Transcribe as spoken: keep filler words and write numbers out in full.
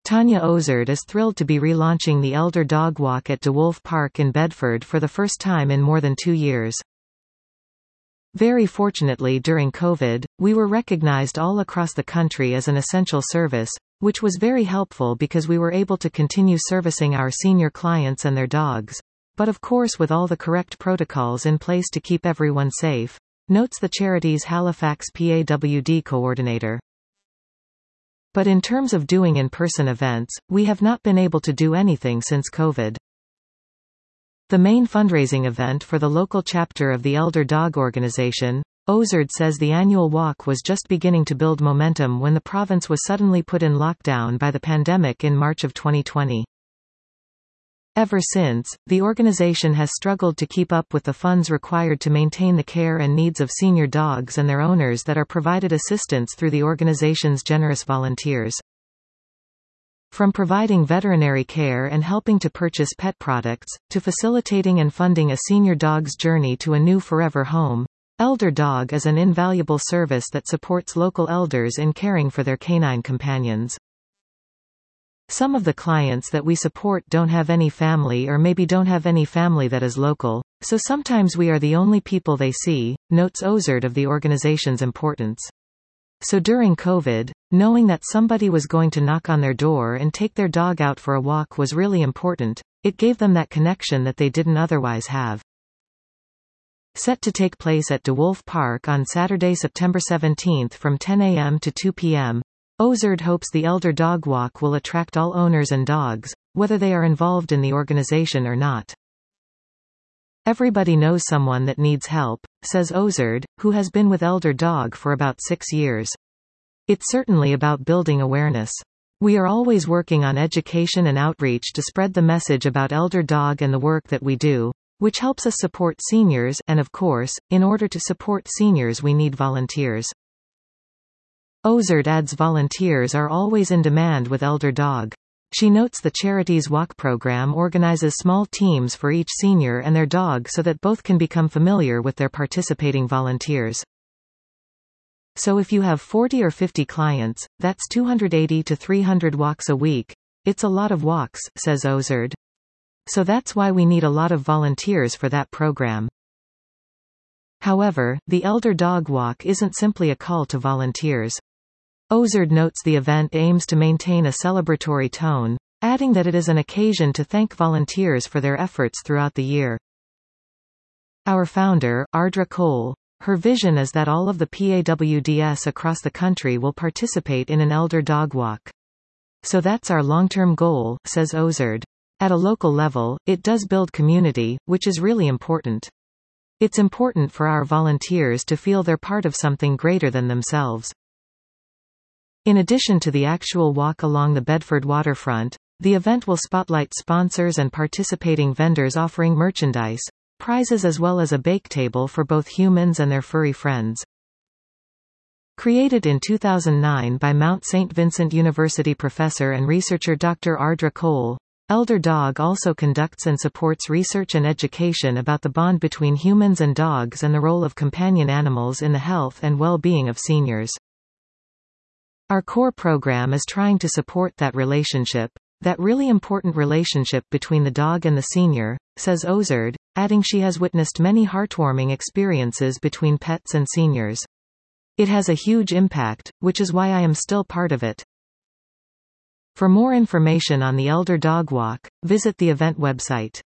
Tanya Ozard is thrilled to be relaunching the Elder Dog Walk at DeWolf Park in Bedford for the first time in more than two years. Very fortunately during COVID, we were recognized all across the country as an essential service, which was very helpful because we were able to continue servicing our senior clients and their dogs, but of course with all the correct protocols in place to keep everyone safe, notes the charity's Halifax P A W D coordinator. But in terms of doing in-person events, we have not been able to do anything since COVID. The main fundraising event for the local chapter of the Elder Dog Organization, Ozard says the annual walk was just beginning to build momentum when the province was suddenly put in lockdown by the pandemic in March of twenty twenty. Ever since, the organization has struggled to keep up with the funds required to maintain the care and needs of senior dogs and their owners that are provided assistance through the organization's generous volunteers. From providing veterinary care and helping to purchase pet products, to facilitating and funding a senior dog's journey to a new forever home, Elder Dog is an invaluable service that supports local elders in caring for their canine companions. Some of the clients that we support don't have any family or maybe don't have any family that is local, so sometimes we are the only people they see, notes Ozard of the organization's importance. So during COVID, knowing that somebody was going to knock on their door and take their dog out for a walk was really important. It gave them that connection that they didn't otherwise have. Set to take place at DeWolf Park on Saturday, September seventeenth from ten a m to two p m, Ozard hopes the Elder Dog Walk will attract all owners and dogs, whether they are involved in the organization or not. Everybody knows someone that needs help, says Ozard, who has been with Elder Dog for about six years. It's certainly about building awareness. We are always working on education and outreach to spread the message about Elder Dog and the work that we do, which helps us support seniors, and of course, in order to support seniors we need volunteers. Ozard adds volunteers are always in demand with Elder Dog. She notes the charity's walk program organizes small teams for each senior and their dog so that both can become familiar with their participating volunteers. So if you have forty or fifty clients, that's two hundred eighty to three hundred walks a week. It's a lot of walks, says Ozard. So that's why we need a lot of volunteers for that program. However, the Elder Dog Walk isn't simply a call to volunteers. Ozard notes the event aims to maintain a celebratory tone, adding that it is an occasion to thank volunteers for their efforts throughout the year. Our founder, Ardra Cole, her vision is that all of the P A W Ds across the country will participate in an Elder Dog Walk. So that's our long-term goal, says Ozard. At a local level, it does build community, which is really important. It's important for our volunteers to feel they're part of something greater than themselves. In addition to the actual walk along the Bedford waterfront, the event will spotlight sponsors and participating vendors offering merchandise, prizes as well as a bake table for both humans and their furry friends. Created in two thousand nine by Mount Saint Vincent University professor and researcher Doctor Ardra Cole, Elder Dog also conducts and supports research and education about the bond between humans and dogs and the role of companion animals in the health and well-being of seniors. Our core program is trying to support that relationship, that really important relationship between the dog and the senior, says Ozard, adding she has witnessed many heartwarming experiences between pets and seniors. It has a huge impact, which is why I am still part of it. For more information on the Elder Dog Walk, visit the event website.